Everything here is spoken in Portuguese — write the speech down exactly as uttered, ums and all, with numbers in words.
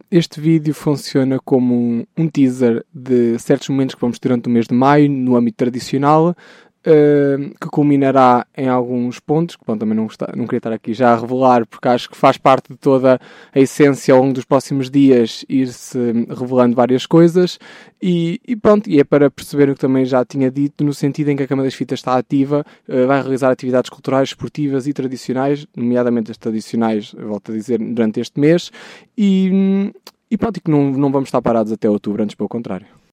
este vídeo funciona como um, um teaser de certos momentos que vamos ter durante o mês de maio, no âmbito tradicional, Uh, que culminará em alguns pontos, que bom, também não, está, não queria estar aqui já a revelar, porque acho que faz parte de toda a essência ao longo dos próximos dias ir-se revelando várias coisas e, e pronto, e é para perceber o que também já tinha dito, no sentido em que a Câmara das Fitas está ativa, uh, vai realizar atividades culturais, esportivas e tradicionais, nomeadamente as tradicionais, volto a dizer, durante este mês, e, e pronto, e que não, não vamos estar parados até outubro, antes pelo contrário.